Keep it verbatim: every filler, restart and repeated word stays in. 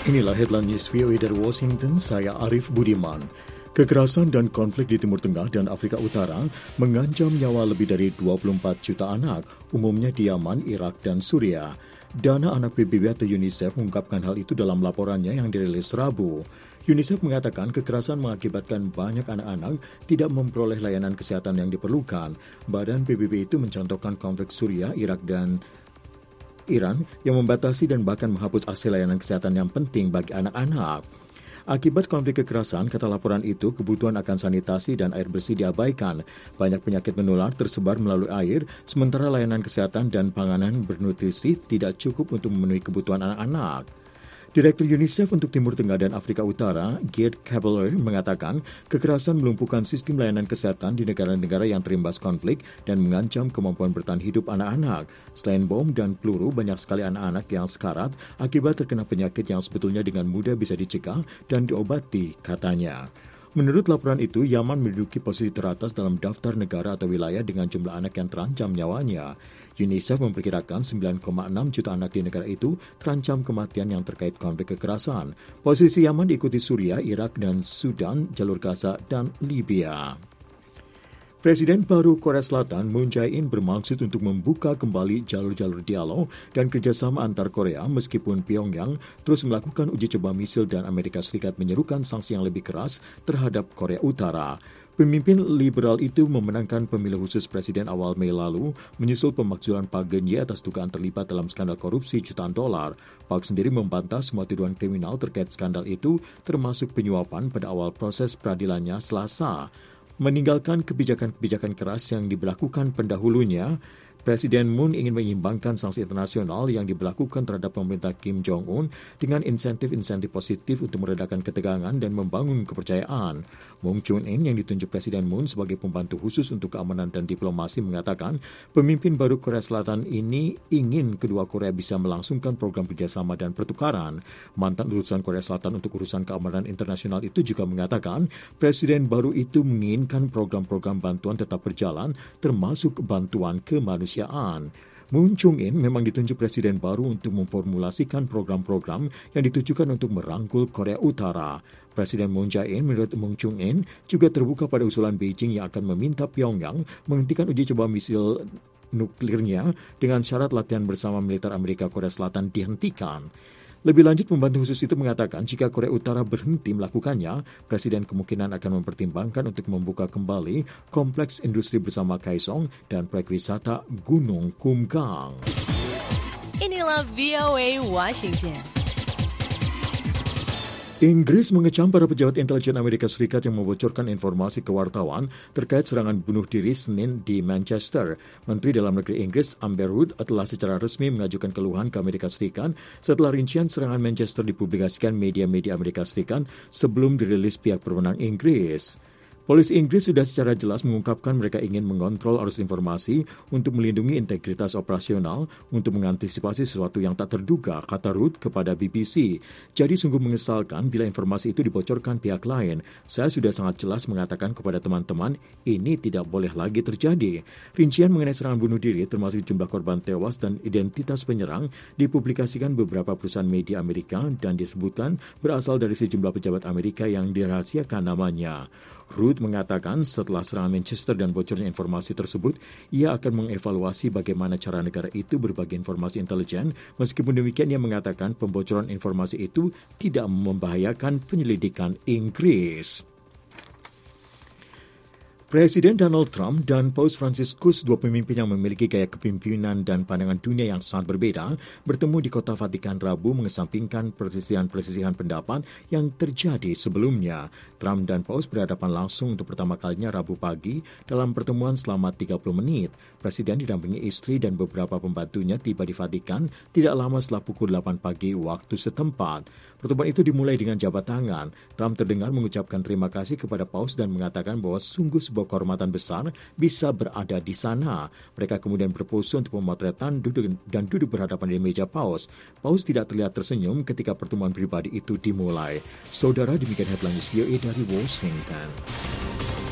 Inilah headline news V O A dari Washington, saya Arif Budiman. Kekerasan dan konflik di Timur Tengah dan Afrika Utara mengancam nyawa lebih dari dua puluh empat juta anak, umumnya di Yaman, Irak, dan Suriah. Dana Anak P B B atau UNICEF mengungkapkan hal itu dalam laporannya yang dirilis Rabu. UNICEF mengatakan kekerasan mengakibatkan banyak anak-anak tidak memperoleh layanan kesehatan yang diperlukan. Badan P B B itu mencontohkan konflik Suriah, Irak, dan Iran yang membatasi dan bahkan menghapus akses layanan kesehatan yang penting bagi anak-anak. Akibat konflik kekerasan, kata laporan itu, kebutuhan akan sanitasi dan air bersih diabaikan. Banyak penyakit menular tersebar melalui air, sementara layanan kesehatan dan panganan bernutrisi tidak cukup untuk memenuhi kebutuhan anak-anak. Direktur UNICEF untuk Timur Tengah dan Afrika Utara, Geert Kabeler, mengatakan kekerasan melumpuhkan sistem layanan kesehatan di negara-negara yang terimbas konflik dan mengancam kemampuan bertahan hidup anak-anak. Selain bom dan peluru, banyak sekali anak-anak yang sekarat akibat terkena penyakit yang sebetulnya dengan mudah bisa dicegah dan diobati, katanya. Menurut laporan itu, Yaman menduduki posisi teratas dalam daftar negara atau wilayah dengan jumlah anak yang terancam nyawanya. UNICEF memperkirakan sembilan koma enam juta anak di negara itu terancam kematian yang terkait konflik kekerasan. Posisi Yaman diikuti Suriah, Irak, dan Sudan, jalur Gaza, dan Libya. Presiden baru Korea Selatan Moon Jae-in bermaksud untuk membuka kembali jalur-jalur dialog dan kerjasama antar Korea meskipun Pyongyang terus melakukan uji coba misil dan Amerika Serikat menyerukan sanksi yang lebih keras terhadap Korea Utara. Pemimpin liberal itu memenangkan pemilu khusus presiden awal Mei lalu menyusul pemakzulan Park Geun-hye atas dugaan terlibat dalam skandal korupsi jutaan dolar. Park sendiri membantah semua tuduhan kriminal terkait skandal itu termasuk penyuapan pada awal proses peradilannya Selasa. Meninggalkan kebijakan-kebijakan keras yang diberlakukan pendahulunya, Presiden Moon ingin menyimbangkan sanksi internasional yang diberlakukan terhadap pemerintah Kim Jong-un dengan insentif-insentif positif untuk meredakan ketegangan dan membangun kepercayaan. Moon Chun-in yang ditunjuk Presiden Moon sebagai pembantu khusus untuk keamanan dan diplomasi mengatakan pemimpin baru Korea Selatan ini ingin kedua Korea bisa melangsungkan program kerjasama dan pertukaran. Mantan utusan Korea Selatan untuk urusan keamanan internasional itu juga mengatakan Presiden baru itu menginginkan program-program bantuan tetap berjalan termasuk bantuan kemanusiaan. Moon Chung-in memang ditunjuk presiden baru untuk memformulasikan program-program yang ditujukan untuk merangkul Korea Utara. Presiden Moon Jae-in menurut Moon Chung-in juga terbuka pada usulan Beijing yang akan meminta Pyongyang menghentikan uji coba misil nuklirnya dengan syarat latihan bersama militer Amerika Korea Selatan dihentikan. Lebih lanjut, pembantu khusus itu mengatakan jika Korea Utara berhenti melakukannya, Presiden kemungkinan akan mempertimbangkan untuk membuka kembali kompleks industri bersama Kaesong dan proyek wisata Gunung Kumgang. Inilah V O A Washington. Inggris mengecam para pejabat intelijen Amerika Serikat yang membocorkan informasi ke wartawan terkait serangan bunuh diri Senin di Manchester. Menteri Dalam Negeri Inggris Amber Rudd telah secara resmi mengajukan keluhan ke Amerika Serikat setelah rincian serangan Manchester dipublikasikan media-media Amerika Serikat sebelum dirilis pihak berwenang Inggris. Polisi Inggris sudah secara jelas mengungkapkan mereka ingin mengontrol arus informasi untuk melindungi integritas operasional untuk mengantisipasi sesuatu yang tak terduga, kata Rudd kepada B B C. Jadi sungguh mengesalkan bila informasi itu dibocorkan pihak lain. Saya sudah sangat jelas mengatakan kepada teman-teman, ini tidak boleh lagi terjadi. Rincian mengenai serangan bunuh diri termasuk jumlah korban tewas dan identitas penyerang dipublikasikan beberapa perusahaan media Amerika dan disebutkan berasal dari sejumlah pejabat Amerika yang dirahasiakan namanya. Rudd mengatakan setelah serangan Manchester dan bocornya informasi tersebut, ia akan mengevaluasi bagaimana cara negara itu berbagi informasi intelijen. Meskipun demikian, ia mengatakan pembocoran informasi itu tidak membahayakan penyelidikan Inggris. Presiden Donald Trump dan Paus Franciscus, dua pemimpin yang memiliki gaya kepemimpinan dan pandangan dunia yang sangat berbeda, bertemu di Kota Vatikan Rabu mengesampingkan persisihan-persisihan pendapat yang terjadi sebelumnya. Trump dan Paus berhadapan langsung untuk pertama kalinya Rabu pagi dalam pertemuan selama tiga puluh menit. Presiden didampingi istri dan beberapa pembantunya tiba di Vatikan tidak lama setelah pukul delapan pagi waktu setempat. Pertemuan itu dimulai dengan jabat tangan. Trump terdengar mengucapkan terima kasih kepada Paus dan mengatakan bahwa sungguh sebuah kehormatan besar bisa berada di sana. Mereka kemudian berpose untuk pemotretan duduk dan duduk berhadapan di meja Paus. Paus tidak terlihat tersenyum ketika pertemuan pribadi itu dimulai. Saudara, demikian headline V O A dari Washington.